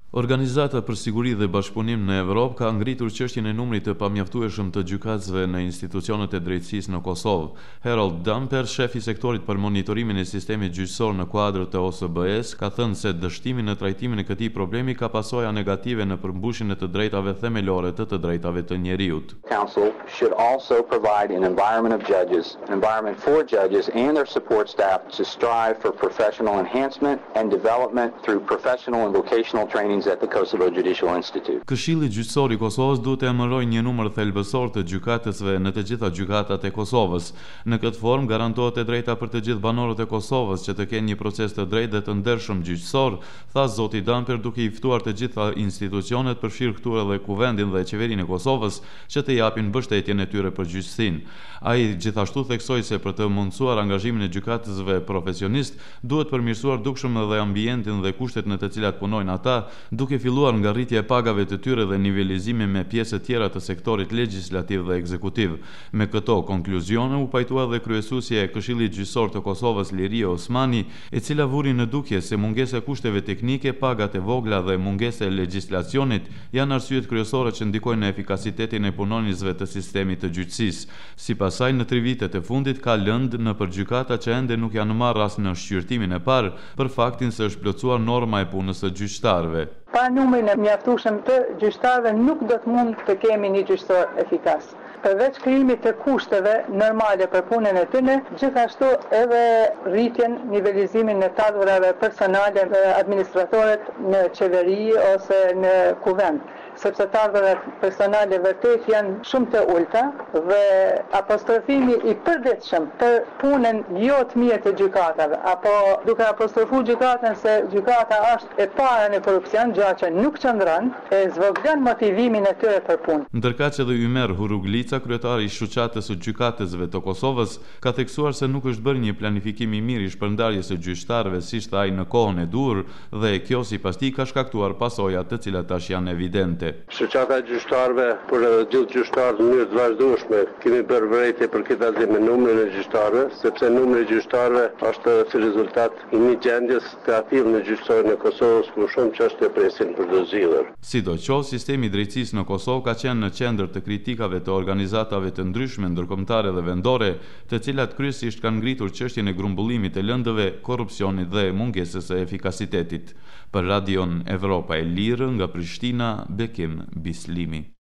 Organizata për Siguri dhe Bashkëpunim në Evropë ka ngritur çështjen e numrit të pamjaftueshëm të gjykatësve në institucionet e drejtësisë në Kosovë. Harold Damper, shef I sektorit për monitorimin e sistemit gjyqësor në kuadër të OSBE-s, ka thënë se dështimi në trajtimin e këtij problemi ka pasoja negative në përmbushjen e të drejtave themelore të drejtave të njeriut. Council should also provide an environment for judges and their support staff to strive for professional enhancement and development through professional and vocational trainings at the Kosovo Judicial Institute. Këshilli gjyqësor I Kosovës duhet të emërojë një numër thelbësor të gjykatësve në të gjitha gjykatat e Kosovës. Në këtë formë garantohet e drejta për të gjithë banorët e Kosovës që të kenë një proces të drejtë dhe të ndershëm gjyqësor, tha zoti Damper duke I ftuar të gjitha institucionet përfshirë këtu edhe Kuvendin dhe Qeverinë e Kosovës që të japin mbështetjen e tyre për gjyqësinë. Ai gjithashtu theksoi se për të mundësuar angazhimin e gjykatësve profesionist duhet përmirësuar dukshëm edhe ambientin dhe kushtet në të cilat punojnë ata, duke filluar nga rritja e pagave të tyre dhe nivelizimi me pjesë të tjera të sektorit legjislativ dhe ekzekutiv. Me këto konkluzione u pajtua edhe kryesuesja e Këshillit Gjyqësor të Kosovës Liria Osmani, e cila vuri në dukje se mungesa e kushteve teknike, pagat e vogla dhe mungesa e legjislacionit janë arsyet kryesore që ndikojnë në efikasitetin e punonjësve të sistemit të gjyqësisë. Sipas saj, në 3 vitet e fundit ka lëndë në gjykata që ende nuk janë marrë as në shqyrtimin e parë për faktin se është plotësuar norma e punës së gjyqtarëve. Pa numrin e mjaftueshëm të gjyqtarëve nuk do të mund të kemi një gjyqtar efikas. Përveç krijimit të kushteve normale për punën e tyre, gjithashtu edhe rritjen, nivelizimin e kadrave personale dhe administratorët në qeveri ose në kuvend, sepse kadrat personale vërtet janë shumë të ulta dhe apostrofimi I përditshëm për punën jo të mirë të gjykatave, apo duke apostrofuar gjykatën se gjykata është e para në korrupsion, gjë që nuk qëndron, e zvogëlon motivimin e tyre për punë. Ndërkaq edhe Ymer Huruglica, kryetari I shoqatës së gjykatësve të Kosovës, ka theksuar se nuk është bërë një planifikim I mirë I shpërndarjes së gjyqtarëve si ishte ai në kohën e dur dhe kjo sipas tij ka shkaktuar pasoja të cilat tash janë evidente. Shoqata e gjyqtarëve, por edhe gjithë gjyqtarët në mënyrë të vazhdueshme kemi bërë vërejtje për këtë azi me numrin e gjyqtarëve, sepse numri I gjyqtarëve është si rezultat I një gjendjes të atill në gjyqësorin e Kosovës ku shumë çështje presin për të zgjidhur. Sidoqoftë, sistemi I drejtësisë në Kosovë ka qenë në qendër të kritikave të organizatave të ndryshme ndërkombëtare dhe vendore, të cilat kryesisht kanë ngritur çështjen e grumbullimit të lëndëve, korrupsionit dhe mungesës së efikasitetit. Për Radion Evropa e Lirë nga Prishtina, Bekim Bislimi.